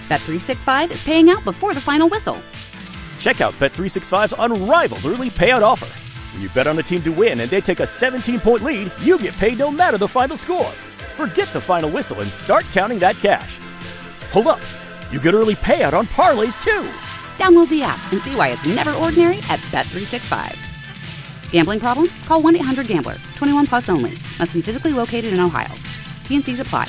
Bet365 is paying out before the final whistle. Check out Bet365's unrivaled early payout offer. When you bet on a team to win and they take a 17-point lead, you get paid no matter the final score. Forget the final whistle and start counting that cash. Hold up. You get early payout on parlays, too. Download the app and see why it's never ordinary at Bet365. Gambling problem? Call 1-800-GAMBLER. 21 plus only. Must be physically located in Ohio. T&Cs apply.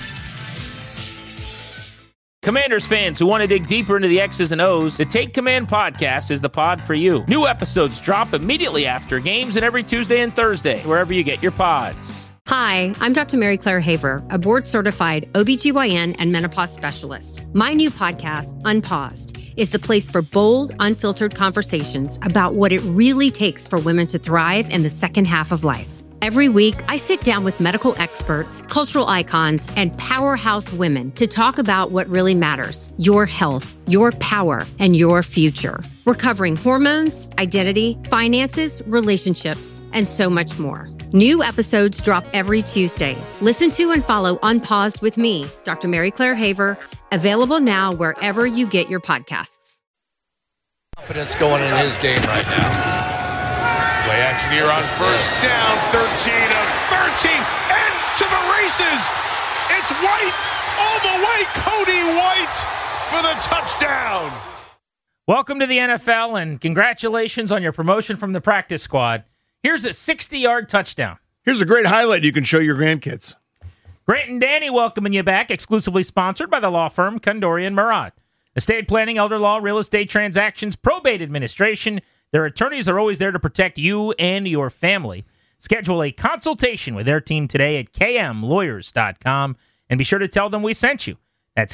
Commanders fans who want to dig deeper into the X's and O's, the Take Command podcast is the pod for you. New episodes drop immediately after games and every Tuesday and Thursday, wherever you get your pods. Hi, I'm Dr. Mary Claire Haver, a board-certified OBGYN and menopause specialist. My new podcast, Unpaused, is the place for bold, unfiltered conversations about what it really takes for women to thrive in the second half of life. Every week, I sit down with medical experts, cultural icons, and powerhouse women to talk about what really matters: your health, your power, and your future. We're covering hormones, identity, finances, relationships, and so much more. New episodes drop every Tuesday. Listen to and follow Unpaused with me, Dr. Mary Claire Haver, available now wherever you get your podcasts. Confidence going in his game right now. Play action here on first down, 13 of 13, and to the races. It's White all the way, Cody White for the touchdown. Welcome to the NFL, and congratulations on your promotion from the practice squad. Here's a 60-yard touchdown. Here's a great highlight you can show your grandkids. Grant and Danny welcoming you back, exclusively sponsored by the law firm Kondorian Murad. Estate planning, elder law, real estate transactions, probate administration. Their attorneys are always there to protect you and your family. Schedule a consultation with their team today at kmlawyers.com and be sure to tell them we sent you. That's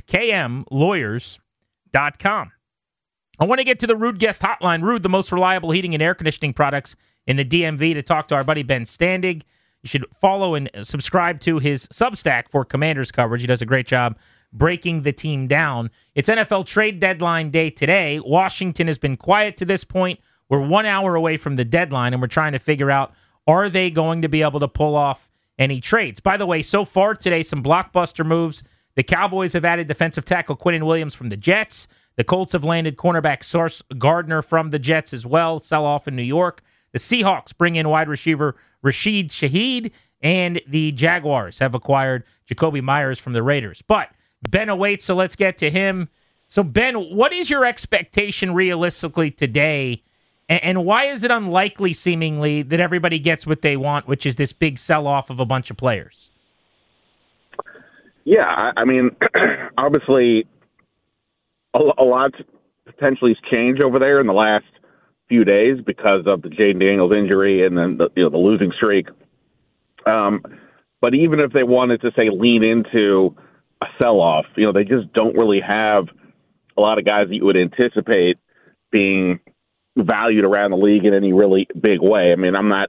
kmlawyers.com. I want to get to the Ruud Guest Hotline. Ruud, the most reliable heating and air conditioning products in the DMV, to talk to our buddy Ben Standig. You should follow and subscribe to his Substack for Commanders coverage. He does a great job breaking the team down. It's NFL trade deadline day today. Washington has been quiet to this point. We're 1 hour away from the deadline, and we're trying to figure out, are they going to be able to pull off any trades? By the way, so far today, some blockbuster moves. The Cowboys have added defensive tackle Quinnen Williams from the Jets. The Colts have landed cornerback Sauce Gardner from the Jets as well, sell-off in New York. The Seahawks bring in wide receiver Rashid Shaheed, and the Jaguars have acquired Jacoby Myers from the Raiders. But Ben awaits, so let's get to him. So, Ben, what is your expectation realistically today, and why is it unlikely, seemingly, that everybody gets what they want, which is this big sell-off of a bunch of players? Yeah, I mean, obviously, a lot potentially has changed over there in the last few days because of the Jaden Daniels injury and then the losing streak. But even if they wanted to, say, lean into a sell-off, they just don't really have a lot of guys that you would anticipate being valued around the league in any really big way. I mean, I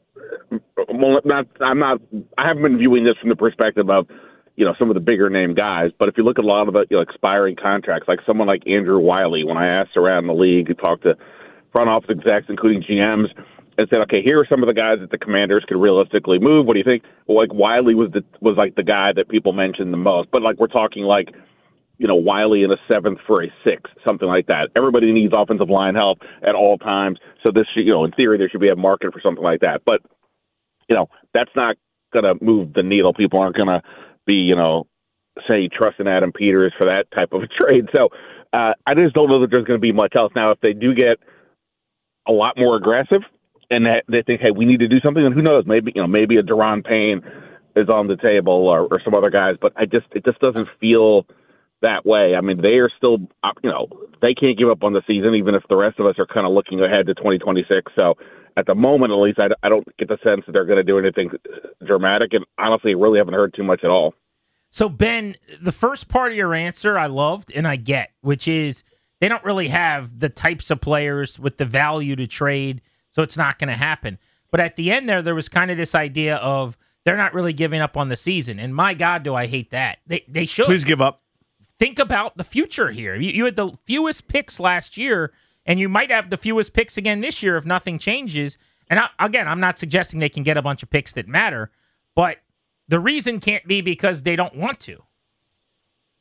haven't been viewing this from the perspective of, some of the bigger name guys. But if you look at a lot of the expiring contracts, like someone like Andrew Wiley, when I asked around the league and talked to front office execs, including GMs, and said, okay, here are some of the guys that the Commanders could realistically move. What do you think? Well, like Wiley was like the guy that people mentioned the most. But we're talking Wiley in a 7th for a 6th, something like that. Everybody needs offensive line help at all times. So this should, in theory, there should be a market for something like that. But, that's not going to move the needle. People aren't going to be, say, trusting Adam Peters for that type of a trade. So I just don't know that there's going to be much else. Now, if they do get a lot more aggressive and they think, hey, we need to do something, then who knows? Maybe a Daron Payne is on the table or some other guys. But it just doesn't feel that way. I mean, they are still, they can't give up on the season, even if the rest of us are kind of looking ahead to 2026. So at the moment, at least, I don't get the sense that they're going to do anything dramatic. And honestly, really haven't heard too much at all. So, Ben, the first part of your answer I loved and I get, which is they don't really have the types of players with the value to trade, so it's not going to happen. But at the end there was kind of this idea of they're not really giving up on the season. And my God, do I hate that. They should. Please give up. Think about the future here. You had the fewest picks last year, and you might have the fewest picks again this year if nothing changes. And I'm not suggesting they can get a bunch of picks that matter, but the reason can't be because they don't want to.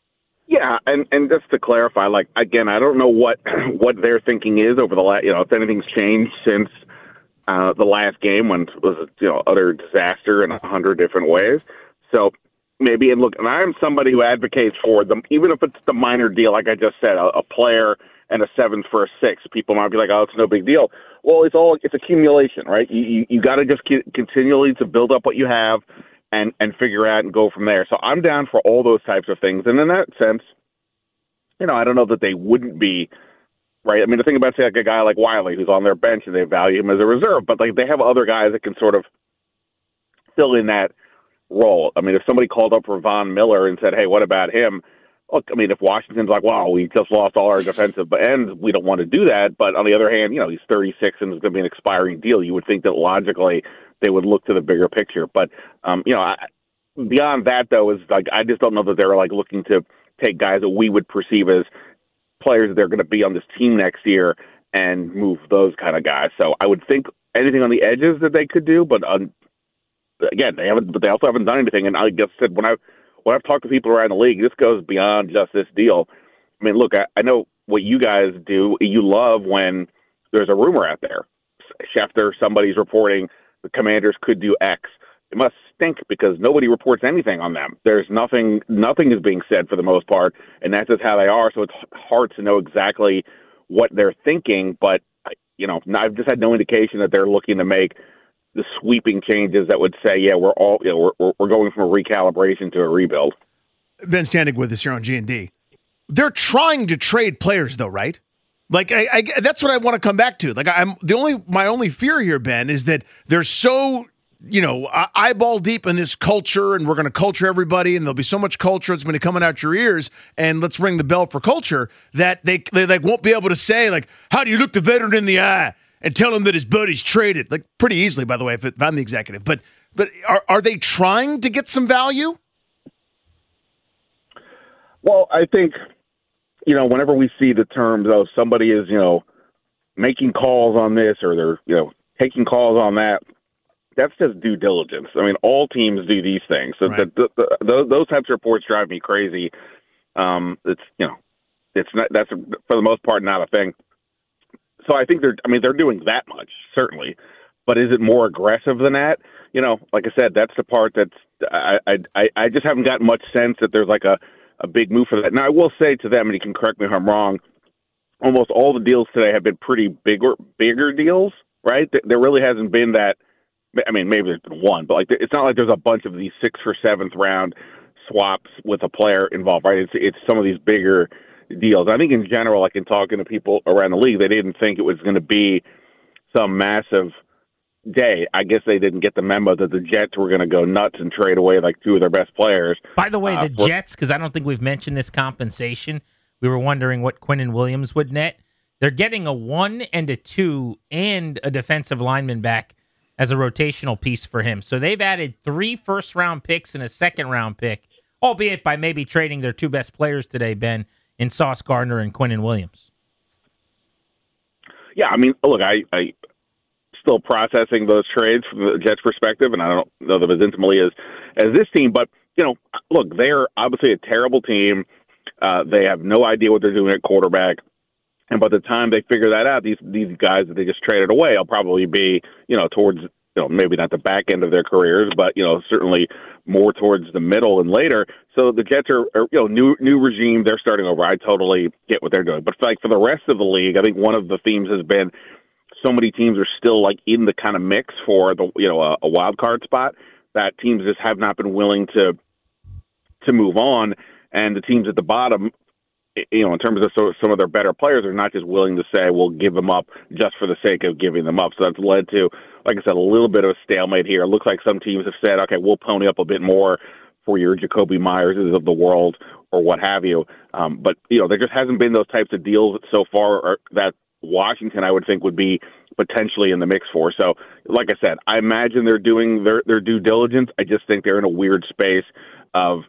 Yeah, and just to clarify, like, again, I don't know what their thinking is over the last, if anything's changed since the last game when it was utter disaster in 100 different ways. So maybe, and look, and I'm somebody who advocates for them, even if it's the minor deal, like I just said, a player and a 7th for a 6. People might be like, oh, it's no big deal. Well, it's accumulation, right? You got to just continually to build up what you have and figure out and go from there. So I'm down for all those types of things. And in that sense, I don't know that they wouldn't be, right? I mean, the thing about, say, like a guy like Wiley, who's on their bench and they value him as a reserve, but like they have other guys that can sort of fill in that role. I mean, if somebody called up for Von Miller and said, hey, what about him? Look, I mean, if Washington's like, wow, we just lost all our defensive ends, we don't want to do that. But on the other hand, he's 36 and it's going to be an expiring deal. You would think that logically they would look to the bigger picture. But, beyond that, though, is like I just don't know that they're like looking to take guys that we would perceive as players that they're going to be on this team next year and move those kind of guys. So I would think anything on the edges that they could do, but again, they haven't. But they also haven't done anything. And I guess said when I've talked to people around the league, this goes beyond just this deal. I mean, look, I know what you guys do. You love when there's a rumor out there. Schefter, somebody's reporting the Commanders could do X. It must stink because nobody reports anything on them. There's nothing is being said for the most part, and that's just how they are. So it's hard to know exactly what they're thinking. But I've just had no indication that they're looking to make the sweeping changes that would say, yeah, we're all, we're going from a recalibration to a rebuild. Ben Standig with us here on G&D. They're trying to trade players, though, right? Like, I that's what I want to come back to. Like, my only fear here, Ben, is that they're so, eyeball deep in this culture, and we're going to culture everybody, and there'll be so much culture that's going to be coming out your ears, and let's ring the bell for culture, that they like won't be able to say, like, how do you look the veteran in the eye and tell him that his buddy's traded? Like, pretty easily, by the way, if I'm the executive. But are they trying to get some value? Well, I think, whenever we see the terms of somebody is, making calls on this or they're, taking calls on that, that's just due diligence. I mean, all teams do these things. So right. Those types of reports drive me crazy. It's not, that's for the most part not a thing. So I think they're doing that much, certainly. But is it more aggressive than that? Like I said, that's the part that's I just haven't gotten much sense that there's like a big move for that. Now, I will say to them, and you can correct me if I'm wrong, almost all the deals today have been pretty bigger deals, right? There really hasn't been that. I mean, maybe there's been one, but it's not like there's a bunch of these 6th or 7th round swaps with a player involved, right? It's some of these bigger deals. I think in general, like in talking to people around the league, they didn't think it was going to be some massive day. I guess they didn't get the memo that the Jets were going to go nuts and trade away like 2 of their best players. By the way, the Jets, because I don't think we've mentioned this compensation, we were wondering what Quinnen Williams would net. They're getting a 1 and a 2 and a defensive lineman back as a rotational piece for him. So they've added 3 first-round picks and a second-round pick, albeit by maybe trading their 2 best players today, Ben, in Sauce Gardner and Quinnen Williams. Yeah, I mean, look, I still processing those trades from the Jets' perspective, and I don't know them as intimately as this team. But, look, they're obviously a terrible team. They have no idea what they're doing at quarterback. And by the time they figure that out, these guys that they just traded away will probably be, towards, maybe not the back end of their careers, but, certainly more towards the middle and later. So the Jets are new regime. They're starting over. I totally get what they're doing. But for the rest of the league, I think one of the themes has been so many teams are still like in the kind of mix for the, a wild card spot that teams just have not been willing to move on. And the teams at the bottom, in terms of some of their better players, are not just willing to say, we'll give them up just for the sake of giving them up. So that's led to, like I said, a little bit of a stalemate here. It looks like some teams have said, okay, we'll pony up a bit more for your Jacoby Myerses of the world or what have you. But, there just hasn't been those types of deals so far that Washington, I would think, would be potentially in the mix for. So, like I said, I imagine they're doing their due diligence. I just think they're in a weird space of,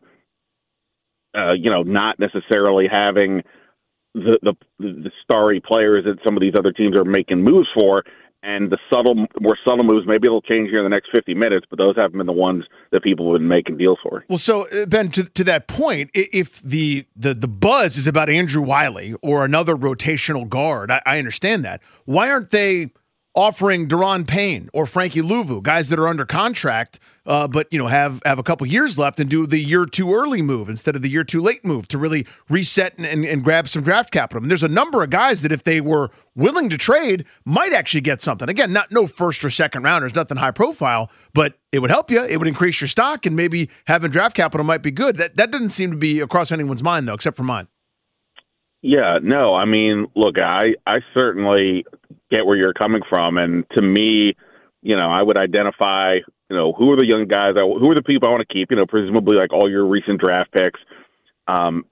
not necessarily having the starry players that some of these other teams are making moves for, And the more subtle moves, maybe it'll change here in the next 50 minutes, but those haven't been the ones that people have been making deals for. Well, so, Ben, to that point, if the buzz is about Andrew Wiley or another rotational guard, I understand that. Why aren't they offering Daron Payne or Frankie Louvu, guys that are under contract, but have a couple years left, and do the year too early move instead of the year too late move to really reset and grab some draft capital? And there's a number of guys that if they were willing to trade might actually get something. Again, no first or second rounders, nothing high profile, but it would help you. It would increase your stock, and maybe having draft capital might be good. That doesn't seem to be across anyone's mind, though, except for mine. Yeah, no, I mean, look, I certainly get where you're coming from. And to me, I would identify, who are the young guys, who are the people I want to keep, presumably like all your recent draft picks, and,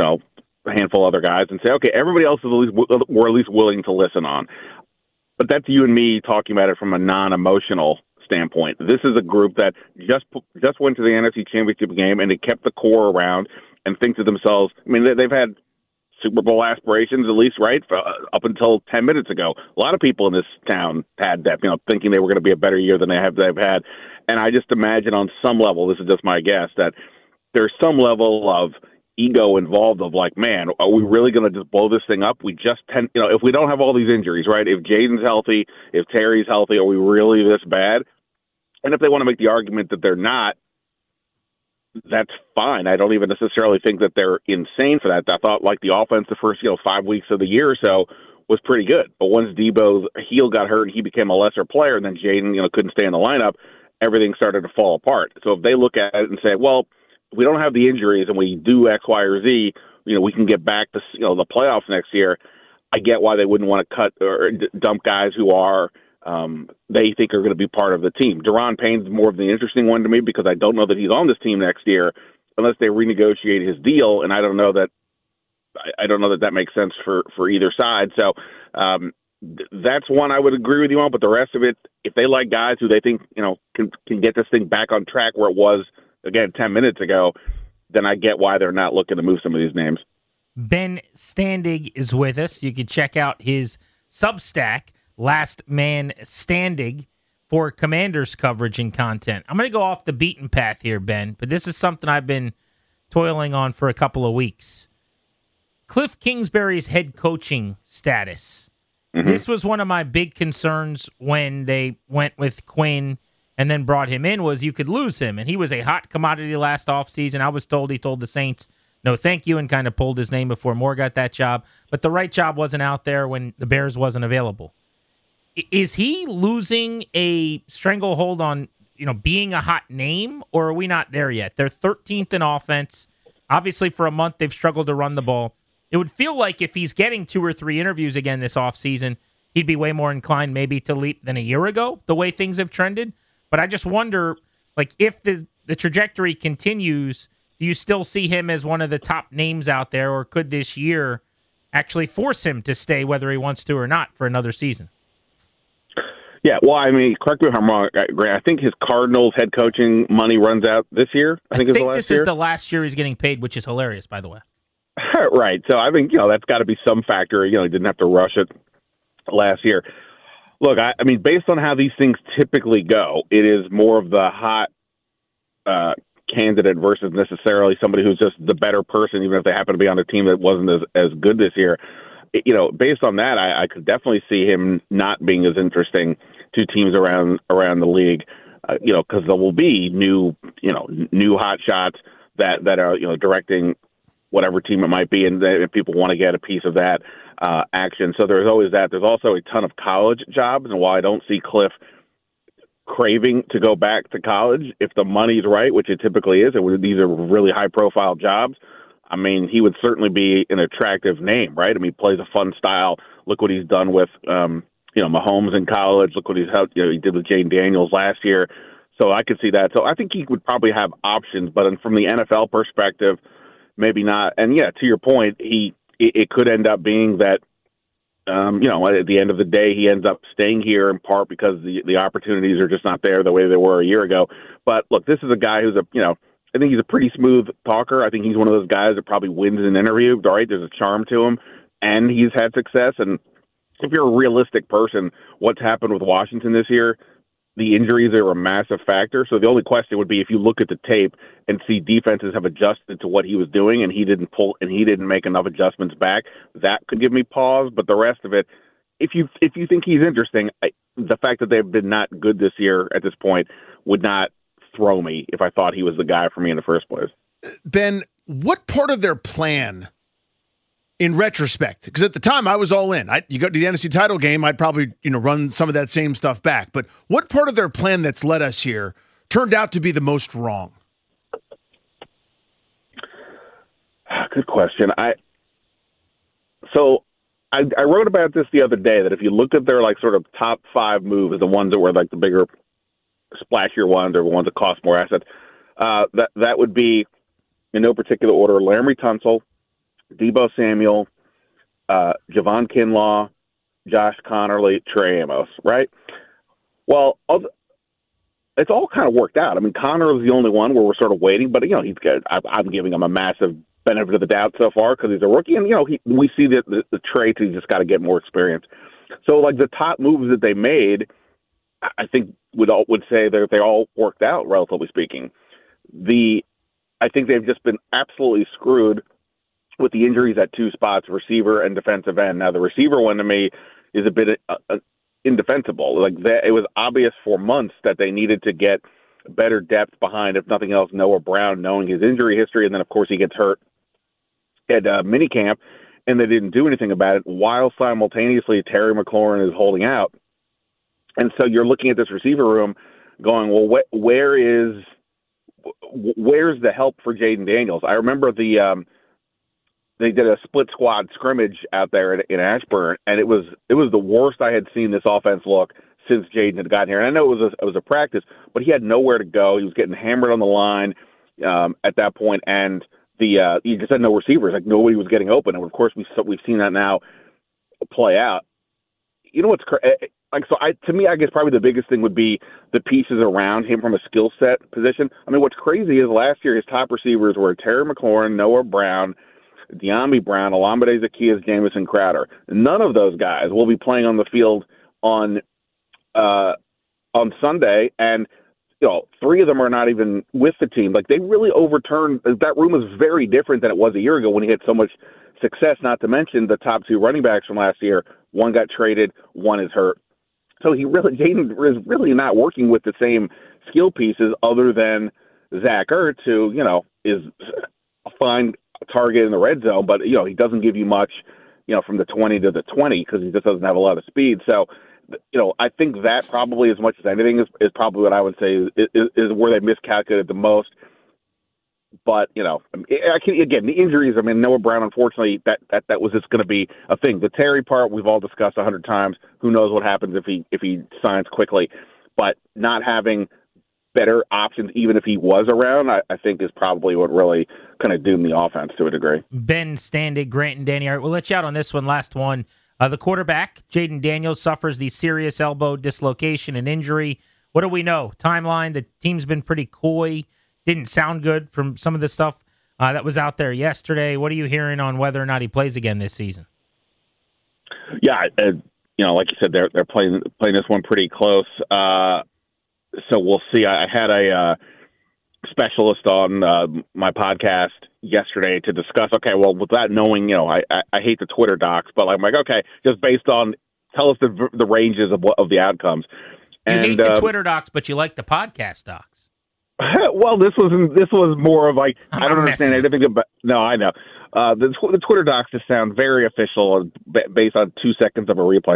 a handful of other guys, and say, okay, everybody else is we're at least willing to listen on. But that's you and me talking about it from a non-emotional standpoint. This is a group that just went to the NFC Championship game, and it kept the core around and think to themselves, I mean, they've had Super Bowl aspirations, at least, right, up until 10 minutes ago. A lot of people in this town had that, thinking they were going to be a better year than they've had. And I just imagine on some level, this is just my guess, that there's some level of ego involved of like, man, are we really going to just blow this thing up? We just if we don't have all these injuries, right, if Jaden's healthy, if Terry's healthy, are we really this bad? And if they want to make the argument that they're not, that's fine. I don't even necessarily think that they're insane for that. I thought like the offense the first 5 weeks of the year or so was pretty good. But once Debo's heel got hurt and he became a lesser player, and then Jaden couldn't stay in the lineup, everything started to fall apart. So if they look at it and say, well, if we don't have the injuries and we do X, Y, or Z, we can get back to the playoffs next year, I get why they wouldn't want to cut or dump guys who are they think are going to be part of the team. Daron Payne's more of the interesting one to me because I don't know that he's on this team next year unless they renegotiate his deal, and I don't know that that makes sense for either side. So that's one I would agree with you on. But the rest of it, if they like guys who they think can get this thing back on track where it was again 10 minutes ago, then I get why they're not looking to move some of these names. Ben Standig is with us. You can check out his Substack, Last Man Standing, for Commanders coverage and content. I'm going to go off the beaten path here, Ben, but this is something I've been toiling on for a couple of weeks. Cliff Kingsbury's head coaching status. Mm-hmm. This was one of my big concerns when they went with Quinn and then brought him in, was you could lose him. And he was a hot commodity last offseason. I was told he told the Saints, no thank you, and kind of pulled his name before Moore got that job. But the right job wasn't out there when the Bears wasn't available. Is he losing a stranglehold on, being a hot name, or are we not there yet? They're 13th in offense. Obviously, for a month, they've struggled to run the ball. It would feel like if he's getting 2 or 3 interviews again this offseason, he'd be way more inclined maybe to leap than a year ago, the way things have trended. But I just wonder, if the trajectory continues, do you still see him as one of the top names out there, or could this year actually force him to stay, whether he wants to or not, for another season? Yeah, well, I mean, correct me if I'm wrong, Grant. I think his Cardinals head coaching money runs out this year. I think this is the last year he's getting paid, which is hilarious, by the way. Right. So I think, that's got to be some factor. He didn't have to rush it last year. Look, I mean, based on how these things typically go, it is more of the hot candidate versus necessarily somebody who's just the better person, even if they happen to be on a team that wasn't as good this year. Based on that, I could definitely see him not being as interesting to teams around the league, because there will be new hot shots that are, directing whatever team it might be, and people want to get a piece of that action. So there's always that. There's also a ton of college jobs, and while I don't see Cliff craving to go back to college, if the money's right, which it typically is, these are really high-profile jobs, I mean, he would certainly be an attractive name, right? I mean, he plays a fun style. Look what he's done with, Mahomes in college. Look what he did with Jaden Daniels last year. So I could see that. So I think he would probably have options, but from the NFL perspective, maybe not. And yeah, to your point, it could end up being that, at the end of the day, he ends up staying here in part because the opportunities are just not there the way they were a year ago. But look, this is a guy who's I think he's a pretty smooth talker. I think he's one of those guys that probably wins an interview, right? There's a charm to him, and he's had success. And if you're a realistic person, what's happened with Washington this year, the injuries are a massive factor. So the only question would be if you look at the tape and see defenses have adjusted to what he was doing and he didn't make enough adjustments back, that could give me pause. But the rest of it, if you think he's interesting, the fact that they've been not good this year at this point would not throw me if I thought he was the guy for me in the first place. Ben, what part of their plan, in retrospect, because at the time I was all in. You go to the NFC title game, I'd probably run some of that same stuff back. But what part of their plan that's led us here turned out to be the most wrong? Good question. I wrote about this the other day, that if you look at their sort of top 5 moves, the ones that were the bigger, splashier ones, or the ones that cost more assets, that would be, in no particular order, Laramie Tunsil, Deebo Samuel, Javon Kinlaw, Josh Connerly, Trey Amos, right? Well, it's all kind of worked out. I mean, Connor is the only one where we're sort of waiting, but he's good. I'm giving him a massive benefit of the doubt so far because he's a rookie, and we see the traits. He's just got to get more experience. So, the top moves that they made, I think would say that they all worked out, relatively speaking. I think they've just been absolutely screwed with the injuries at 2 spots, receiver and defensive end. Now, the receiver one to me is a bit indefensible. It was obvious for months that they needed to get better depth behind, if nothing else, Noah Brown, knowing his injury history. And then, of course, he gets hurt at minicamp, and they didn't do anything about it, while simultaneously Terry McLaurin is holding out. And so you're looking at this receiver room going, well, where's the help for Jaden Daniels? I remember they did a split squad scrimmage out there in Ashburn, and it was the worst I had seen this offense look since Jaden had gotten here. And I know it was a practice, but he had nowhere to go. He was getting hammered on the line at that point, and he just had no receivers. Nobody was getting open. And of course, we've seen that now play out. You know what's to me, I guess probably the biggest thing would be the pieces around him from a skill set position. I mean, what's crazy is last year his top receivers were Terry McLaurin, Noah Brown, De'Ami Brown, Olamide Zaccheaus, Jamison Crowder. None of those guys will be playing on the field on Sunday, and 3 of them are not even with the team. They really overturned. That room is very different than it was a year ago when he had so much success. Not to mention the top 2 running backs from last year. One got traded, one is hurt. So Jaden is really not working with the same skill pieces other than Zach Ertz, who is a fine target in the red zone, but he doesn't give you much, from the 20 to the 20 because he just doesn't have a lot of speed. So, I think that probably, as much as anything, is probably what I would say is where they miscalculated the most. But again, the injuries. I mean, Noah Brown, unfortunately, that was just going to be a thing. The Terry part we've all discussed 100 times. Who knows what happens if he signs quickly? But not having better options, even if he was around, I think is probably what really kind of doomed the offense to a degree. Ben Standig, Grant, and Danny. All right, we'll let you out on this one. Last one. The quarterback, Jaden Daniels, suffers the serious elbow dislocation and injury. What do we know? Timeline, the team's been pretty coy. Didn't sound good from some of the stuff that was out there yesterday. What are you hearing on whether or not he plays again this season? Yeah, like you said, they're playing this one pretty close. So we'll see. I had a specialist on my podcast yesterday to discuss, okay, well, without knowing, I hate the Twitter docs, but I'm like, okay, just based on, tell us the ranges of the outcomes. You hate the Twitter docs, but you like the podcast docs. Well, this was more of I don't understand anything about. No, I know. The Twitter docs just sound very official based on 2 seconds of a replay.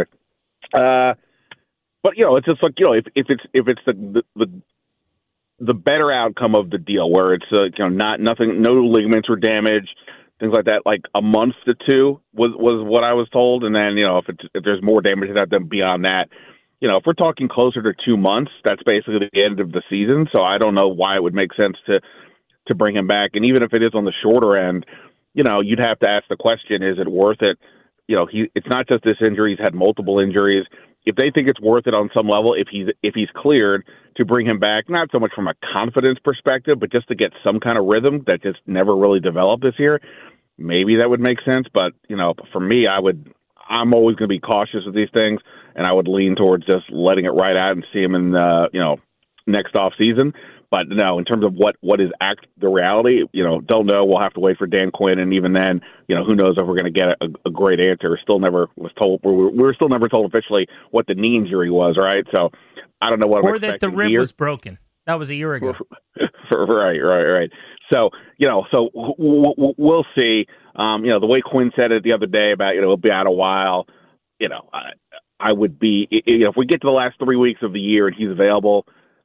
But it's just if it's the better outcome of the deal, where it's no ligaments were damaged, things like that, like a month to 2 was what I was told, and then if there's more damage to that, then beyond that. If we're talking closer to 2 months, that's basically the end of the season. So I don't know why it would make sense to bring him back. And even if it is on the shorter end, you'd have to ask the question, is it worth it? It's not just this injury. He's had multiple injuries. If they think it's worth it on some level, if he's cleared, to bring him back, not so much from a confidence perspective, but just to get some kind of rhythm that just never really developed this year, maybe that would make sense. But, for me, I'm always going to be cautious with these things, and I would lean towards just letting it ride out and see him in next off season. But no, in terms of what is the reality, don't know. We'll have to wait for Dan Quinn, and even then, who knows if we're going to get a great answer. Still never was told. We were still never told officially what the knee injury was, right? So I don't know what. Or that the rib was broken. That was a year ago. Right. So we'll see. The way Quinn said it the other day about it'll be out a while. I would be if we get to the last 3 weeks of the year and he's available.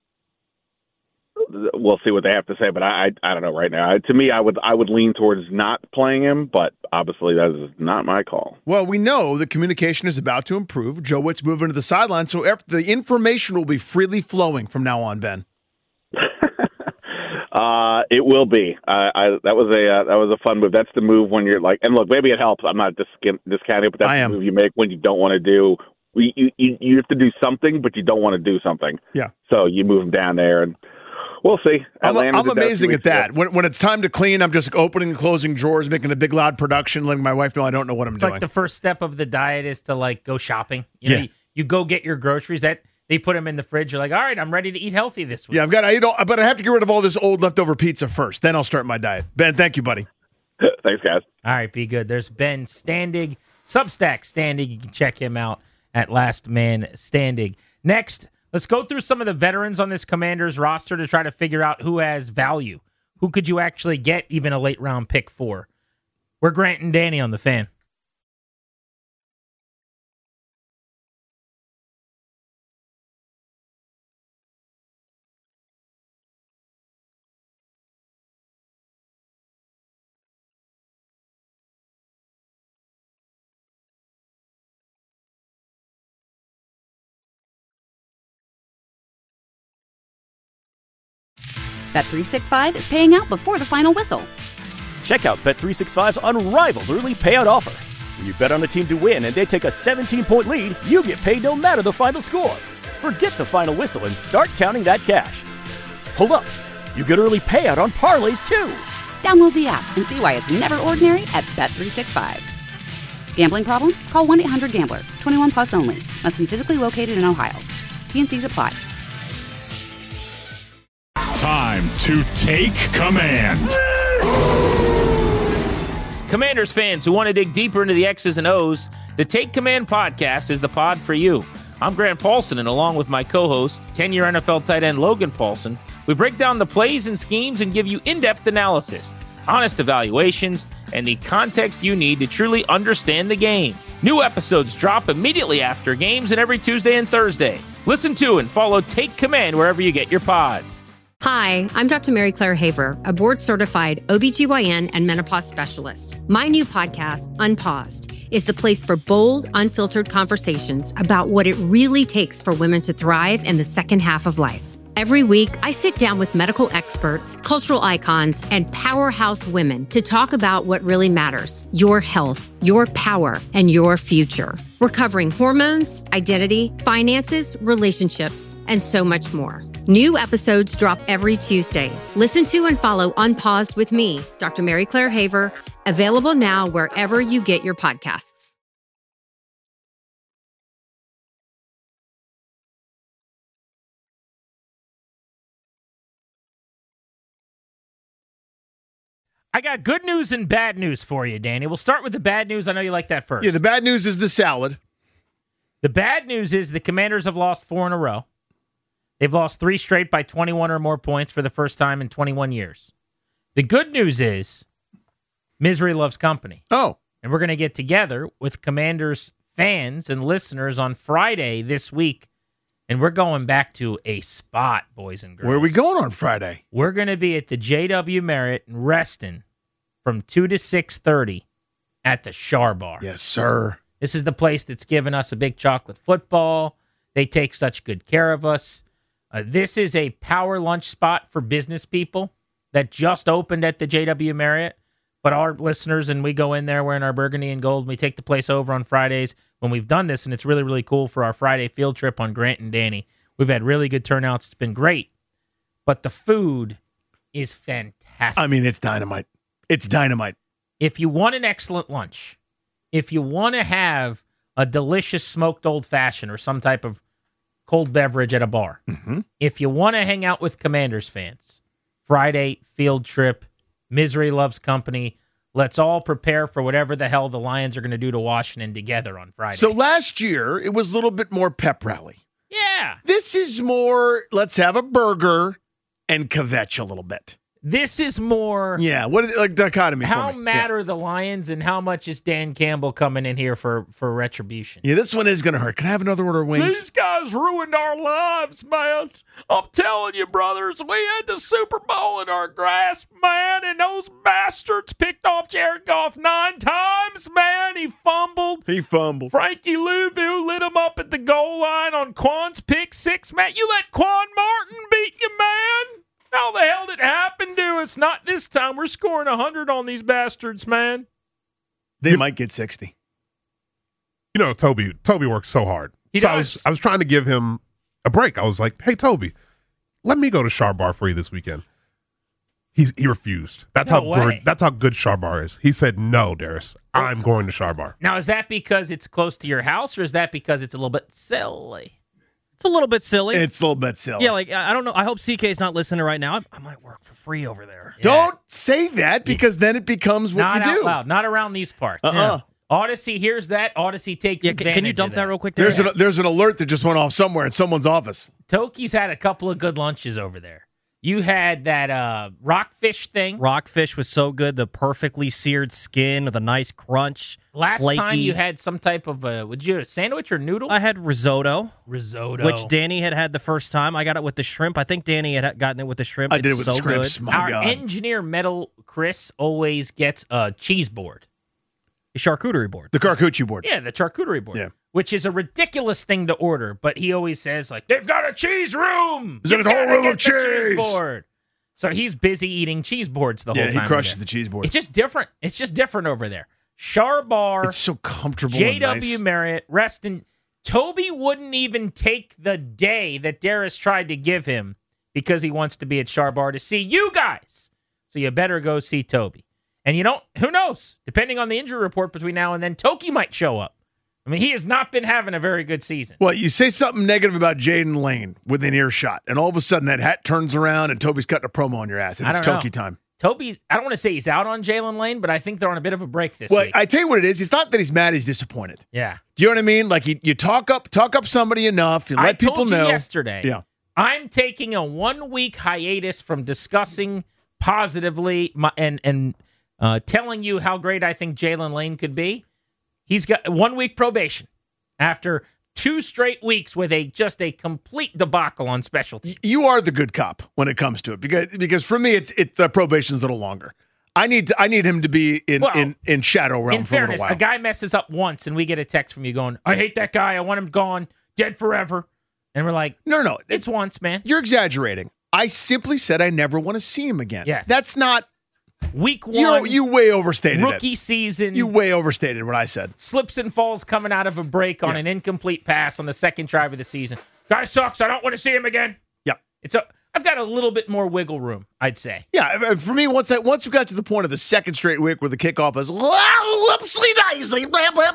We'll see what they have to say, but I don't know right now. To me, I would lean towards not playing him, but obviously that is not my call. Well, we know the communication is about to improve. Joe Witt's moving to the sideline, so the information will be freely flowing from now on, Ben. It will be. That was a fun move. That's the move when you're like, and look, maybe it helps. I'm not discounting it, but that's the move you make when you don't want to do. You have to do something, but you don't want to do something. Yeah. So you move him down there, and we'll see. I'm amazing at that. When it's time to clean, I'm just opening and closing drawers, making a big loud production, letting my wife know I don't know what I'm doing. It's like the first step of the diet is to go shopping. You go get your groceries. They put them in the fridge. You're like, all right, I'm ready to eat healthy this week. Yeah, but I have to get rid of all this old leftover pizza first. Then I'll start my diet. Ben, thank you, buddy. Thanks, guys. All right, be good. There's Ben Standig, Substack Standig. You can check him out at Last Man Standig. Next, let's go through some of the veterans on this Commanders roster to try to figure out who has value. Who could you actually get even a late round pick for? We're Grant and Danny on The Fan. Bet365 is paying out before the final whistle. Check out Bet365's unrivaled early payout offer. When you bet on a team to win and they take a 17-point lead, you get paid no matter the final score. Forget the final whistle and start counting that cash. Hold up. You get early payout on parlays, too. Download the app and see why it's never ordinary at Bet365. Gambling problem? Call 1-800-GAMBLER. 21 plus only. Must be physically located in Ohio. T&Cs apply. It's time to take command. Commanders fans who want to dig deeper into the X's and O's, the Take Command podcast is the pod for you. I'm Grant Paulson, and along with my co-host, 10-year NFL tight end Logan Paulson, we break down the plays and schemes and give you in-depth analysis, honest evaluations, and the context you need to truly understand the game. New episodes drop immediately after games and every Tuesday and Thursday. Listen to and follow Take Command wherever you get your pod. Hi, I'm Dr. Mary Claire Haver, a board-certified OBGYN and menopause specialist. My new podcast, Unpaused, is the place for bold, unfiltered conversations about what it really takes for women to thrive in the second half of life. Every week, I sit down with medical experts, cultural icons, and powerhouse women to talk about what really matters: your health, your power, and your future. We're covering hormones, identity, finances, relationships, and so much more. New episodes drop every Tuesday. Listen to and follow Unpaused with me, Dr. Mary Claire Haver, available now wherever you get your podcasts. I got good news and bad news for you, Danny. We'll start with the bad news. I know you like that first. Yeah, the bad news is the salad. The bad news is the Commanders have lost 4 in a row. They've lost 3 straight by 21 or more points for the first time in 21 years. The good news is misery loves company. Oh. And we're going to get together with Commanders fans and listeners on Friday this week, and we're going back to a spot, boys and girls. Where are we going on Friday? We're going to be at the JW Marriott in Reston from 2 to 6:30 at the Shar Bar. Yes, sir. This is the place that's given us a big chocolate football. They take such good care of us. This is a power lunch spot for business people that just opened at the JW Marriott. But our listeners, and we go in there wearing our burgundy and gold, and we take the place over on Fridays when we've done this, and it's really, really cool for our Friday field trip on Grant and Danny. We've had really good turnouts. It's been great. But the food is fantastic. I mean, it's dynamite. It's dynamite. If you want an excellent lunch, if you want to have a delicious smoked old-fashioned or some type of cold beverage at a bar. Mm-hmm. If you want to hang out with Commanders fans, Friday, field trip, misery loves company. Let's all prepare for whatever the hell the Lions are going to do to Washington together on Friday. So last year, it was a little bit more pep rally. Yeah. This is more, let's have a burger and kvetch a little bit. This is more... Yeah, what like dichotomy how for me. mad are the Lions and how much is Dan Campbell coming in here for retribution? Yeah, this one is going to hurt. Can I have another order of wings? These guys ruined our lives, man. I'm telling you, brothers, we had the Super Bowl in our grasp, man, and those bastards picked off Jared Goff 9 times, man. He fumbled. Frankie Louvu lit him up at the goal line on Quan's pick 6, man. You let Quan Martin beat you, man. How the hell did it happen to us? Not this time. We're scoring 100 on these bastards, man. They might get 60. You know, Toby works so hard. He does. I was trying to give him a break. I was like, hey, Toby, let me go to Char Bar for you this weekend. He refused. That's how good Char Bar is. He said, no, Darius, I'm going to Char Bar. Now, is that because it's close to your house, or is that because it's a little bit silly? It's a little bit silly. It's a little bit silly. Yeah, like, I don't know. I hope CK's not listening right now. I might work for free over there. Yeah. Don't say that because then it becomes what not you do. Out loud. Not around these parts. Yeah. Odyssey hears that. Odyssey takes advantage can you dump of that real quick? There's an alert that just went off somewhere in someone's office. Toki's had a couple of good lunches over there. You had that rockfish thing. Rockfish was so good. The perfectly seared skin with a nice crunch. Last flaky. time you had some type of would you have a sandwich or noodle? I had risotto. Risotto. Which Danny had the first time. I got it with the shrimp. I think Danny had gotten it with the shrimp. I did it with so the shrimps. Good. My Our God. engineer, Metal Chris, always gets a cheese board. The charcuterie board. The charcuterie board. Yeah, the charcuterie board. Yeah. Which is a ridiculous thing to order, but he always says, like, they've got a cheese room. There's a whole room of cheese. Board. So he's busy eating cheese boards the whole time. Yeah, he crushes the cheese board. It's just different. It's just different over there. Char Bar. It's so comfortable and JW nice. Marriott, Reston. Toby wouldn't even take the day that Darius tried to give him because he wants to be at Char Bar to see you guys. So you better go see Toby. And you don't, who knows? Depending on the injury report between now and then, Toki might show up. I mean, he has not been having a very good season. Well, you say something negative about Jaden Lane within earshot, and all of a sudden that hat turns around and Toby's cutting a promo on your ass, and it's Toki time. Toby, I don't want to say he's out on Jalen Lane, but I think they're on a bit of a break this Well, week. I tell you what it is. It's not that he's mad; he's disappointed. Yeah. Do you know what I mean? Like you talk up somebody enough, you let people I told you know. yesterday. Yeah. I'm taking a 1-week hiatus from discussing positively and telling you how great I think Jalen Lane could be. He's got 1 week probation after 2 straight weeks with just a complete debacle on specialty. You are the good cop when it comes to it because for me it's the probation's a little longer. I need him to be in shadow realm in for fairness, a little while. a guy messes up once and we get a text from you going, I hate that guy. I want him gone, dead forever. And we're like, No. It's once, man. You're exaggerating. I simply said I never want to see him again. Yes. That's not week 1. You way overstated rookie it. season. You way overstated what I said. Slips and falls coming out of a break on an incomplete pass on the second drive of the season. Guy sucks. I don't want to see him again. Yep. I've got a little bit more wiggle room, I'd say. Yeah, for me, once we got to the point of the second straight week where the kickoff is whoopsie daisy,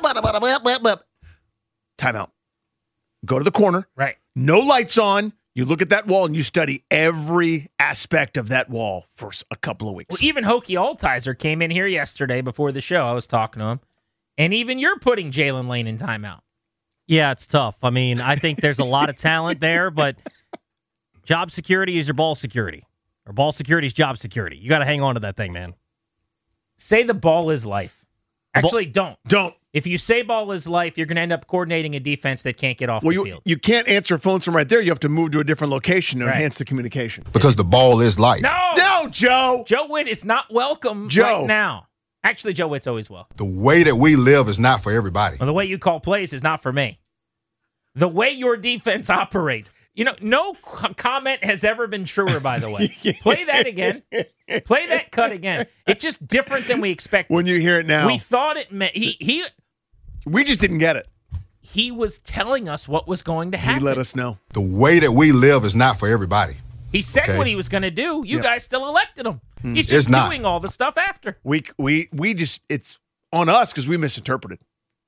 timeout. Go to the corner. Right. No lights on. You look at that wall and you study every aspect of that wall for a couple of weeks. Well, even Hokie Altizer came in here yesterday before the show. I was talking to him. And even you're putting Jalen Lane in timeout. Yeah, it's tough. I mean, I think there's a lot of talent there, but job security is your ball security. Or ball security is job security. You got to hang on to that thing, man. Say the ball is life. Actually, don't. Don't. If you say ball is life, you're going to end up coordinating a defense that can't get off the field. You can't answer phones from right there. You have to move to a different location to enhance the communication. Because the ball is life. No, Joe. Joe Witt is not welcome right now. Actually, Joe Witt's always welcome. The way that we live is not for everybody. Well, the way you call plays is not for me. The way your defense operates. You know, no comment has ever been truer, by the way. Play that again. Play that cut again. It's just different than we expected. When you hear it now. We thought it meant we just didn't get it. He was telling us what was going to happen. He let us know. The way that we live is not for everybody. He said what he was going to do. You guys still elected him. He's just It's not. doing all the stuff after. We just, it's on us because we misinterpreted.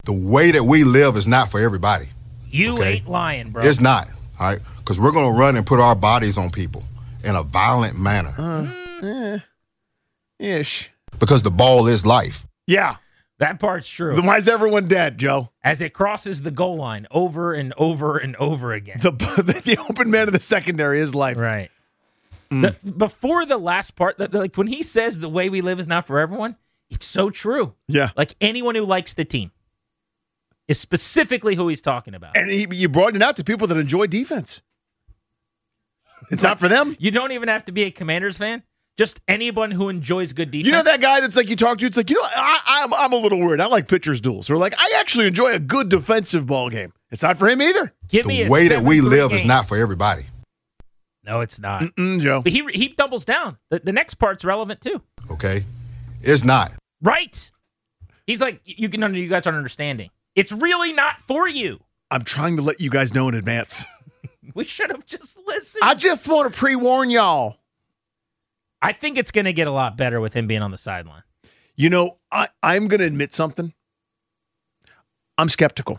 The way that we live is not for everybody. You ain't lying, bro. It's not, all right? Because we're going to run and put our bodies on people in a violent manner. Ish. Because the ball is life. Yeah. That part's true. Then why is everyone dead, Joe? As it crosses the goal line over and over and over again. The open man of the secondary is life. Right. Before the last part, like when he says the way we live is not for everyone, it's so true. Yeah. Like anyone who likes the team is specifically who he's talking about. And you broaden it out to people that enjoy defense. It's not for them. You don't even have to be a Commanders fan. Just anyone who enjoys good defense. You know that guy that's like you talk to? It's like, I'm a little weird. I like pitchers' duels. Or like, I actually enjoy a good defensive ball game. It's not for him either. The way that we live is not for everybody. No, it's not. Joe. But he doubles down. The next part's relevant too. Okay? It's not. Right. He's like, you guys aren't understanding. It's really not for you. I'm trying to let you guys know in advance. We should have just listened. I just want to pre-warn y'all. I think it's going to get a lot better with him being on the sideline. You know, I'm going to admit something. I'm skeptical.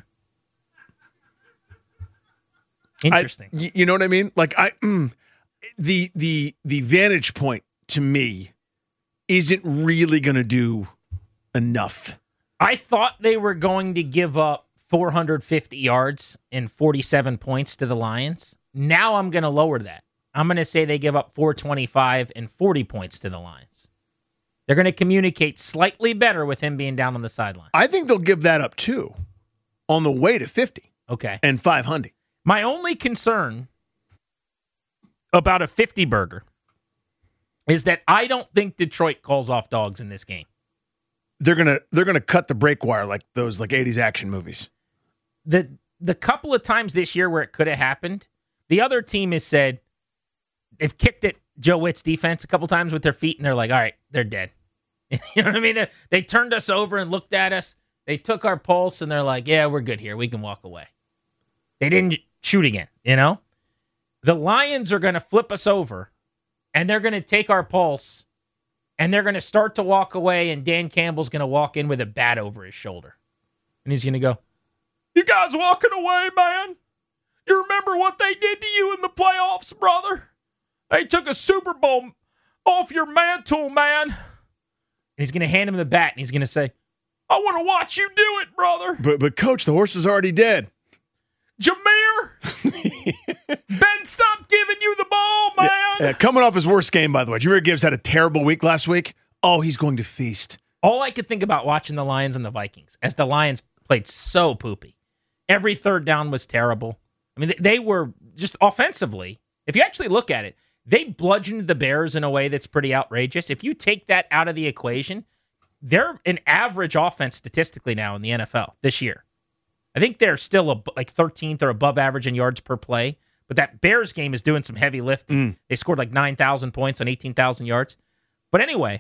Interesting. You know what I mean? Like the vantage point to me isn't really going to do enough. I thought they were going to give up 450 yards and 47 points to the Lions. Now I'm going to lower that. I'm going to say they give up 425 and 40 points to the Lions. They're going to communicate slightly better with him being down on the sideline. I think they'll give that up too on the way to 50. Okay. And 500. My only concern about a 50 burger is that I don't think Detroit calls off dogs in this game. They're gonna cut the brake wire like those 80s action movies. The couple of times this year where it could have happened, the other team has said they've kicked at Joe Witt's defense a couple times with their feet, and they're like, all right, they're dead. You know what I mean? They turned us over and looked at us. They took our pulse, and they're like, yeah, we're good here. We can walk away. They didn't shoot again, you know? The Lions are going to flip us over, and they're going to take our pulse, and they're going to start to walk away, and Dan Campbell's going to walk in with a bat over his shoulder. And he's going to go, you guys walking away, man? You remember what they did to you in the playoffs, brother? They took a Super Bowl off your mantle, man. And he's going to hand him the bat, and he's going to say, I want to watch you do it, brother. But Coach, the horse is already dead. Jameer, Ben stopped giving you the ball, man. Yeah, coming off his worst game, by the way. Jameer Gibbs had a terrible week last week. Oh, he's going to feast. All I could think about watching the Lions and the Vikings, as the Lions played so poopy. Every third down was terrible. I mean, they were just offensively, if you actually look at it, they bludgeoned the Bears in a way that's pretty outrageous. If you take that out of the equation, they're an average offense statistically now in the NFL this year. I think they're still like 13th or above average in yards per play, but that Bears game is doing some heavy lifting. They scored like 9,000 points on 18,000 yards. But anyway,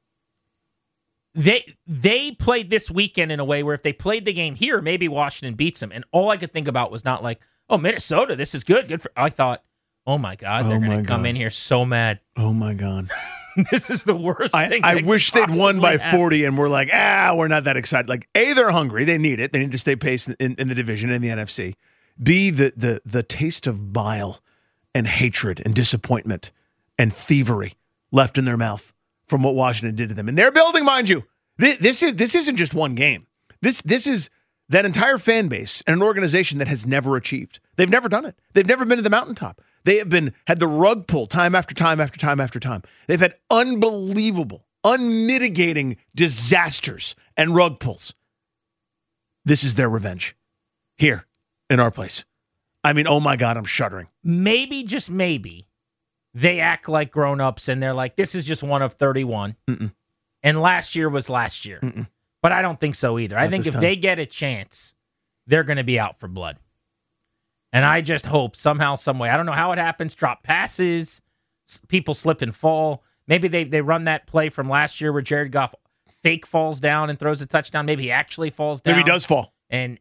they played this weekend in a way where if they played the game here, maybe Washington beats them. And all I could think about was not like, oh, Minnesota, this is good. Good for. I thought, oh my God, they're going to come in here so mad. Oh my God. This is the worst thing. I wish they'd won by happen. 40 and we're like, we're not that excited. Like, A, they're hungry. They need it. They need to stay pace in the division, in the NFC. B, the taste of bile and hatred and disappointment and thievery left in their mouth from what Washington did to them. And they're building, mind you. This isn't just one game. This is that entire fan base and an organization that has never achieved. They've never done it. They've never been to the mountaintop. They have had the rug pulled time after time after time after time. They've had unbelievable, unmitigating disasters and rug pulls. This is their revenge here in our place. I mean, oh my God, I'm shuddering. Maybe, just maybe, they act like grown-ups and they're like, this is just one of 31. And last year was last year. But I don't think so either. I think if they get a chance, they're going to be out for blood. And I just hope somehow, some way, I don't know how it happens, drop passes, people slip and fall. Maybe they run that play from last year where Jared Goff fake falls down and throws a touchdown. Maybe he actually falls down. Maybe he does fall. And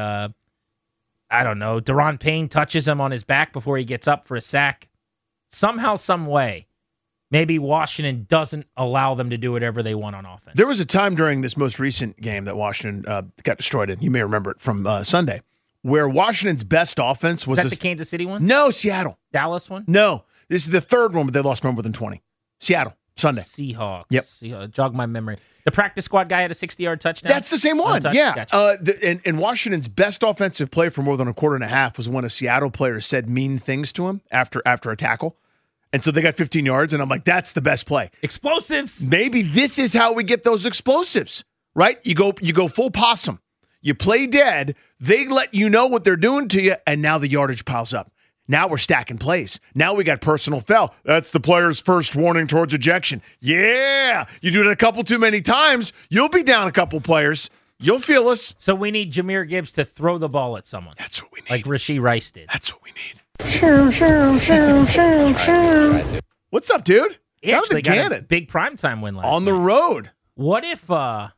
I don't know, Daron Payne touches him on his back before he gets up for a sack. Somehow, some way, maybe Washington doesn't allow them to do whatever they want on offense. There was a time during this most recent game that Washington got destroyed in. You may remember it from Sunday, where Washington's best offense was... Is that the Kansas City one? No, Seattle. Dallas one? No. This is the third one, but they lost by more than 20. Seattle, Sunday. Seahawks. Yep. Seahawks. Jog my memory. The practice squad guy had a 60-yard touchdown? That's the same one, yeah. Gotcha. And Washington's best offensive play for more than a quarter and a half was when a Seattle player said mean things to him after a tackle. And so they got 15 yards, and I'm like, that's the best play. Explosives. Maybe this is how we get those explosives, right? You go full possum. You play dead. They let you know what they're doing to you, and now the yardage piles up. Now we're stacking plays. Now we got personal foul. That's the player's first warning towards ejection. Yeah. You do it a couple too many times, you'll be down a couple players. You'll feel us. So we need Jahmyr Gibbs to throw the ball at someone. That's what we need. Like Rashee Rice did. That's what we need. Shoo. What's up, dude? He actually got a big primetime win last on the road. What if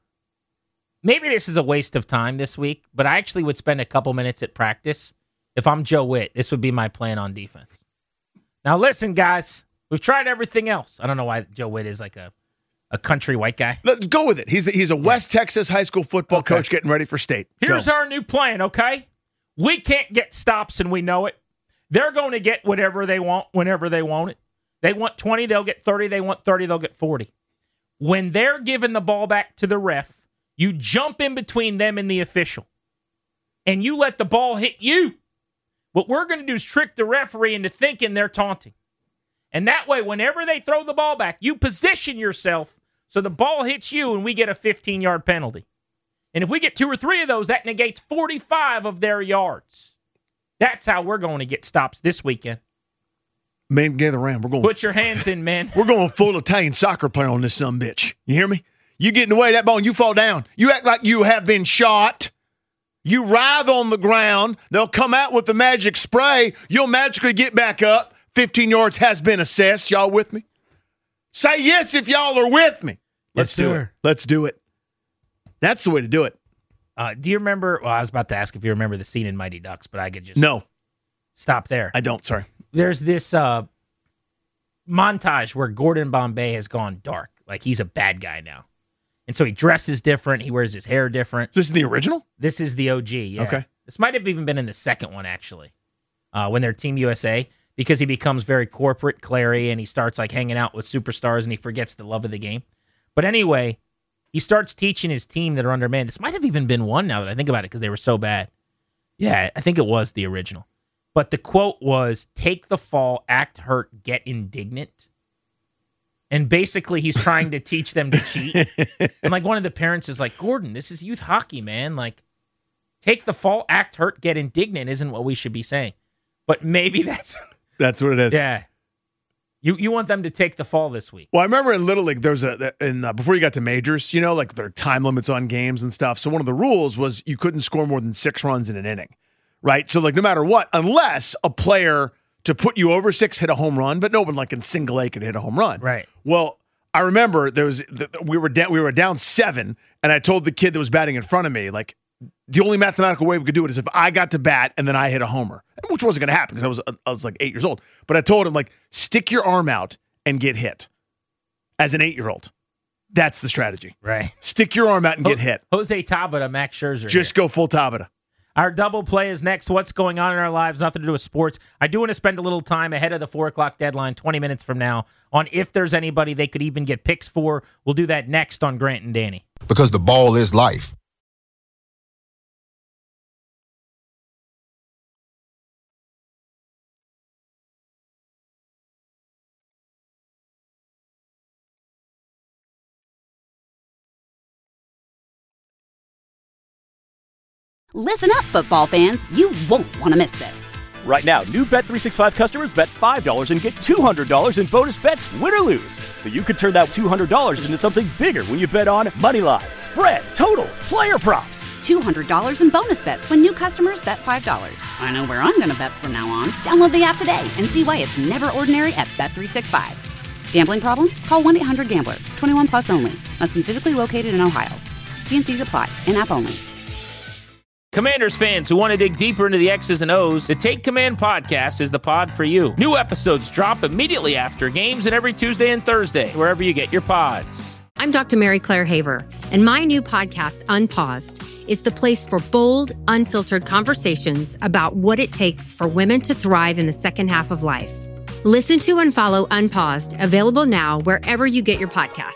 maybe this is a waste of time this week, but I actually would spend a couple minutes at practice. If I'm Joe Witt, this would be my plan on defense. Now listen, guys, we've tried everything else. I don't know why Joe Witt is like a country white guy. Let's go with it. He's a West Texas high school football coach getting ready for state. Here's our new plan, okay? We can't get stops, and we know it. They're going to get whatever they want whenever they want it. They want 20, they'll get 30. They want 30, they'll get 40. When they're giving the ball back to the ref, you jump in between them and the official, and you let the ball hit you. What we're going to do is trick the referee into thinking they're taunting. And that way, whenever they throw the ball back, you position yourself so the ball hits you and we get a 15-yard penalty. And if we get 2 or 3 of those, that negates 45 of their yards. That's how we're going to get stops this weekend. Man, gather around. We're going. Put your hands in, man. We're going full Italian soccer player on this sumbitch. You hear me? You get in the way of that ball and you fall down. You act like you have been shot. You writhe on the ground. They'll come out with the magic spray. You'll magically get back up. 15 yards has been assessed. Y'all with me? Say yes if y'all are with me. Let's do it. Let's do it. That's the way to do it. Do you remember? Well, I was about to ask if you remember the scene in Mighty Ducks, but I could just stop there. I don't. Sorry. There's this montage where Gordon Bombay has gone dark. Like he's a bad guy now. And so he dresses different. He wears his hair different. Is this the original? This is the OG, yeah. Okay. This might have even been in the second one, actually, when they're Team USA, because he becomes very corporate, Clary, and he starts like hanging out with superstars, and he forgets the love of the game. But anyway, he starts teaching his team that are undermanned. This might have even been one now that I think about it because they were so bad. Yeah, I think it was the original. But the quote was, take the fall, act hurt, get indignant. And basically, he's trying to teach them to cheat. And like one of the parents is like, Gordon, this is youth hockey, man. Like, take the fall, act hurt, get indignant isn't what we should be saying. But maybe that's what it is. Yeah. You want them to take the fall this week. Well, I remember in Little League, there's before you got to majors, like there are time limits on games and stuff. So one of the rules was you couldn't score more than 6 runs in an inning, right? So like no matter what, unless a player to put you over 6 hit a home run, but no one like in single A could hit a home run. Right. Well, I remember we were down 7, and I told the kid that was batting in front of me, like, the only mathematical way we could do it is if I got to bat and then I hit a homer, which wasn't going to happen because I was like 8 years old. But I told him, like, stick your arm out and get hit as an 8-year-old. That's the strategy. Right. Stick your arm out and get hit. Jose Tabata, Max Scherzer. Just go full Tabata. Our double play is next. What's going on in our lives? Nothing to do with sports. I do want to spend a little time ahead of the 4 o'clock deadline, 20 minutes from now, on if there's anybody they could even get picks for. We'll do that next on Grant and Danny. Because the ball is life. Listen up, football fans. You won't want to miss this. Right now, new Bet365 customers bet $5 and get $200 in bonus bets, win or lose. So you could turn that $200 into something bigger when you bet on moneyline, spread, totals, player props. $200 in bonus bets when new customers bet $5. I know where I'm going to bet from now on. Download the app today and see why it's never ordinary at Bet365. Gambling problem? Call 1-800-GAMBLER. 21 plus only. Must be physically located in Ohio. T&Cs apply. In-app only. Commanders fans who want to dig deeper into the X's and O's, the Take Command podcast is the pod for you. New episodes drop immediately after games and every Tuesday and Thursday, wherever you get your pods. I'm Dr. Mary Claire Haver, and my new podcast, Unpaused, is the place for bold, unfiltered conversations about what it takes for women to thrive in the second half of life. Listen to and follow Unpaused, available now wherever you get your podcasts.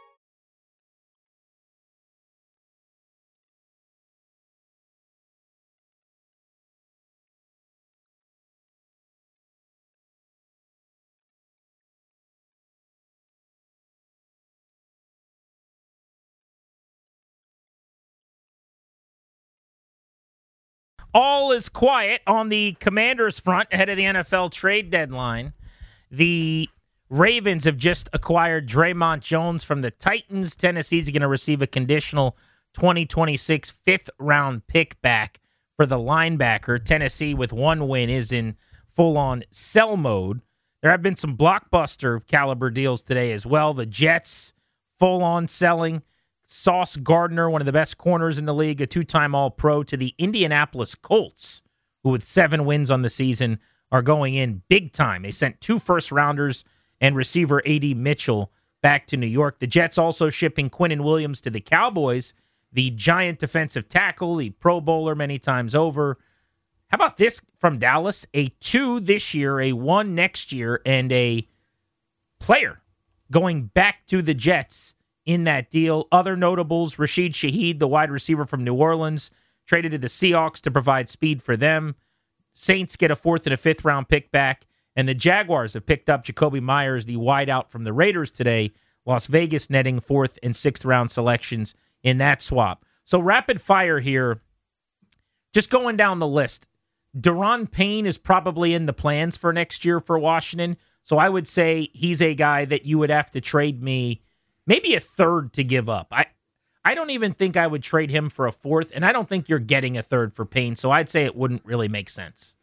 All is quiet on the Commanders front ahead of the NFL trade deadline. The Ravens have just acquired Draymond Jones from the Titans. Tennessee's going to receive a conditional 2026 fifth-round pick back for the linebacker. Tennessee, with one win, is in full-on sell mode. There have been some blockbuster caliber deals today as well. The Jets, full-on selling. Sauce Gardner, one of the best corners in the league, a two-time All-Pro, to the Indianapolis Colts, who with 7 wins on the season are going in big time. They sent 2 first-rounders and receiver A.D. Mitchell back to New York. The Jets also shipping Quinnen Williams to the Cowboys, the giant defensive tackle, the Pro Bowler many times over. How about this from Dallas? A 2 this year, a 1 next year, and a player going back to the Jets in that deal. Other notables, Rashid Shaheed, the wide receiver from New Orleans, traded to the Seahawks to provide speed for them. Saints get a 4th and a 5th round pick back, and the Jaguars have picked up Jacoby Myers, the wideout from the Raiders today. Las Vegas netting 4th and 6th round selections in that swap. So rapid fire here, just going down the list. Daron Payne is probably in the plans for next year for Washington, so I would say he's a guy that you would have to trade me maybe a 3rd to give up. I don't even think I would trade him for a 4th, and I don't think you're getting a 3rd for Payne, so I'd say it wouldn't really make sense.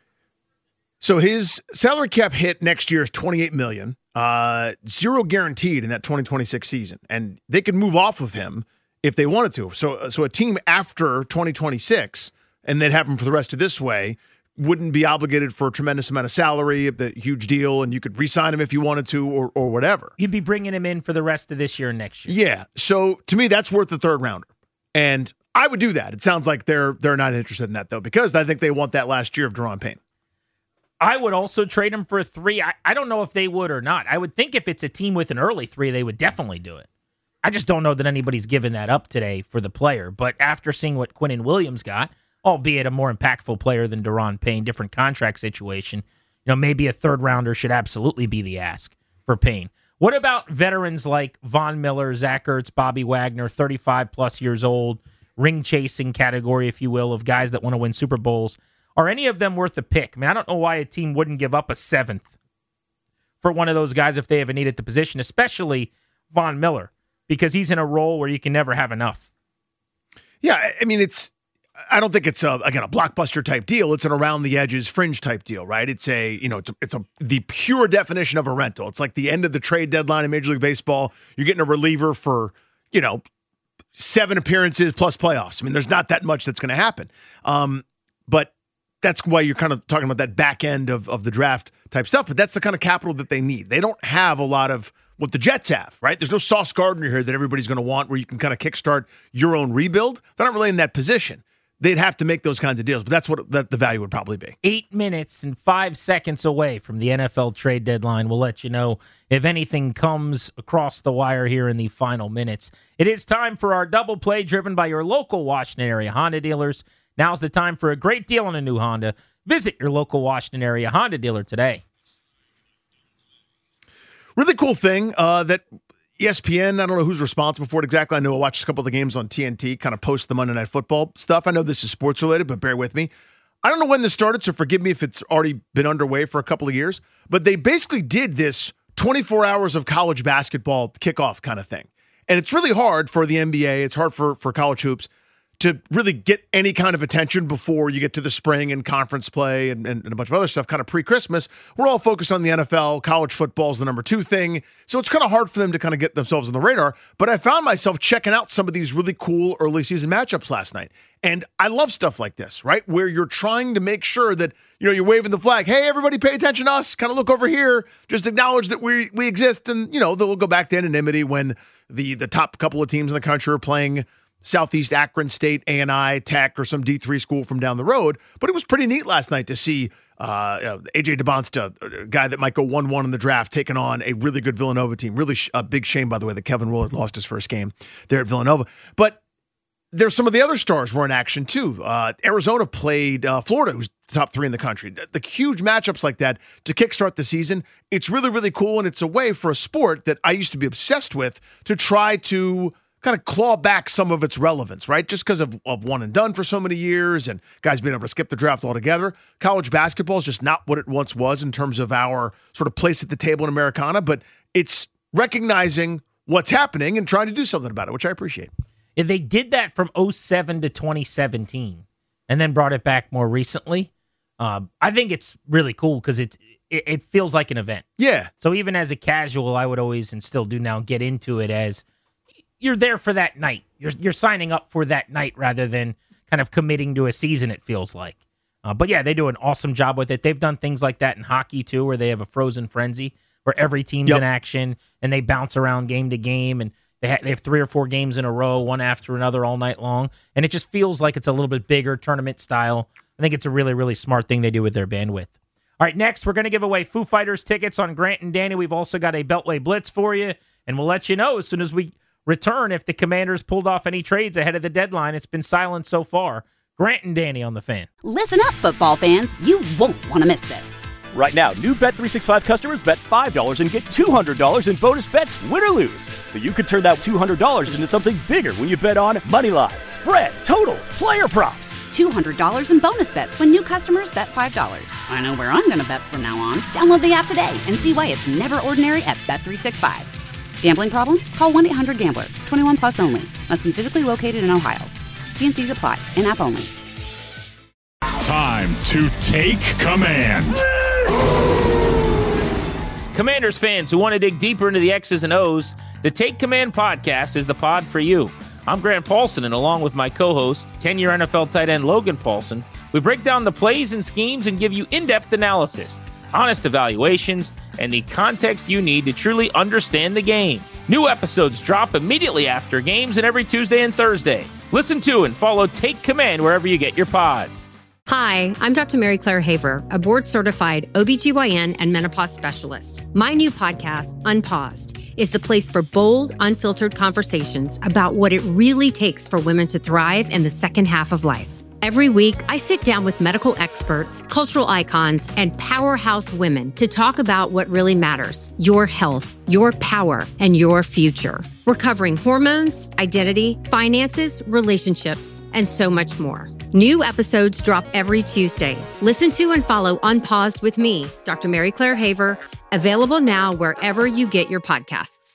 So his salary cap hit next year is $28 million, 0 guaranteed in that 2026 season, and they could move off of him if they wanted to. So a team after 2026, and they'd have him for the rest of this way, wouldn't be obligated for a tremendous amount of salary, the huge deal, and you could re-sign him if you wanted to or whatever. You'd be bringing him in for the rest of this year and next year. Yeah. So to me, that's worth the 3rd rounder. And I would do that. It sounds like they're not interested in that, though, because I think they want that last year of Daron Payne. I would also trade him for a 3. I don't know if they would or not. I would think if it's a team with an early 3, they would definitely do it. I just don't know that anybody's given that up today for the player. But after seeing what Quinnen Williams got, albeit a more impactful player than Daron Payne, different contract situation, maybe a 3rd rounder should absolutely be the ask for Payne. What about veterans like Von Miller, Zach Ertz, Bobby Wagner, 35-plus years old, ring-chasing category, if you will, of guys that want to win Super Bowls? Are any of them worth a pick? I don't know why a team wouldn't give up a 7th for one of those guys if they ever needed the position, especially Von Miller, because he's in a role where you can never have enough. Yeah, I don't think it's a blockbuster type deal. It's an around the edges fringe type deal, right? It's the pure definition of a rental. It's like the end of the trade deadline in Major League Baseball. You're getting a reliever for, 7 appearances plus playoffs. There's not that much that's going to happen. But that's why you're kind of talking about that back end of the draft type stuff. But that's the kind of capital that they need. They don't have a lot of what the Jets have, right? There's no Sauce Gardner here that everybody's going to want where you can kind of kickstart your own rebuild. They're not really in that position. They'd have to make those kinds of deals, but that's what the value would probably be. 8 minutes and 5 seconds away from the NFL trade deadline. We'll let you know if anything comes across the wire here in the final minutes. It is time for our double play driven by your local Washington area Honda dealers. Now's the time for a great deal on a new Honda. Visit your local Washington area Honda dealer today. Really cool thing that ESPN, I don't know who's responsible for it exactly. I know I watched a couple of the games on TNT, kind of post the Monday Night Football stuff. I know this is sports related, but bear with me. I don't know when this started, so forgive me if it's already been underway for a couple of years, but they basically did this 24 hours of college basketball kickoff kind of thing. And it's really hard for the NBA, it's hard for college hoops to really get any kind of attention before you get to the spring and conference play and a bunch of other stuff kind of pre-Christmas. We're all focused on the NFL. College football is the number 2 thing. So it's kind of hard for them to kind of get themselves on the radar. But I found myself checking out some of these really cool early season matchups last night. And I love stuff like this, right? Where you're trying to make sure that, you're waving the flag. Hey, everybody pay attention to us. Kind of look over here. Just acknowledge that we exist. And, they'll go back to anonymity when the top couple of teams in the country are playing Southeast Akron State, A&I, Tech, or some D3 school from down the road. But it was pretty neat last night to see A.J. DeBonsta, a guy that might go 1-1 in the draft, taking on a really good Villanova team. Really a big shame, by the way, that Kevin Willard lost his first game there at Villanova. But there's some of the other stars were in action, too. Arizona played Florida, who's top 3 in the country. The huge matchups like that to kickstart the season, it's really, really cool, and it's a way for a sport that I used to be obsessed with to try to kind of claw back some of its relevance, right? Just because of one and done for so many years and guys being able to skip the draft altogether. College basketball is just not what it once was in terms of our sort of place at the table in Americana, but it's recognizing what's happening and trying to do something about it, which I appreciate. If they did that from 2007 to 2017 and then brought it back more recently, I think it's really cool because it feels like an event. Yeah. So even as a casual, I would always and still do now get into it as you're there for that night. You're signing up for that night rather than kind of committing to a season, it feels like. But yeah, they do an awesome job with it. They've done things like that in hockey too, where they have a frozen frenzy where every team's in action and they bounce around game to game, and they have 3 or 4 games in a row, one after another all night long. And it just feels like it's a little bit bigger tournament style. I think it's a really, really smart thing they do with their bandwidth. All right, next, we're going to give away Foo Fighters tickets on Grant and Danny. We've also got a Beltway Blitz for you, and we'll let you know as soon as we return if the Commanders pulled off any trades ahead of the deadline. It's been silent so far. Grant and Danny on the Fan. Listen up, football fans. You won't want to miss this. Right now, new Bet365 customers bet $5 and get $200 in bonus bets, win or lose. So you could turn that $200 into something bigger when you bet on Moneyline, spread, totals, player props. $200 in bonus bets when new customers bet $5. I know where I'm going to bet from now on. Download the app today and see why it's never ordinary at Bet365. Gambling problem? Call 1-800-GAMBLER. 21 plus only. Must be physically located in Ohio. T&Cs apply. In-app only. It's time to take command. Commanders fans who want to dig deeper into the X's and O's, the Take Command podcast is the pod for you. I'm Grant Paulson, and along with my co-host, 10-year NFL tight end Logan Paulson, we break down the plays and schemes and give you in-depth analysis, honest evaluations, and the context you need to truly understand the game. New episodes drop immediately after games and every Tuesday and Thursday. Listen to and follow Take Command wherever you get your pod. Hi, I'm Dr. Mary Claire Haver, a board-certified OBGYN and menopause specialist. My new podcast, Unpaused, is the place for bold, unfiltered conversations about what it really takes for women to thrive in the second half of life. Every week, I sit down with medical experts, cultural icons, and powerhouse women to talk about what really matters: your health, your power, and your future. We're covering hormones, identity, finances, relationships, and so much more. New episodes drop every Tuesday. Listen to and follow Unpaused with me, Dr. Mary Claire Haver, available now wherever you get your podcasts.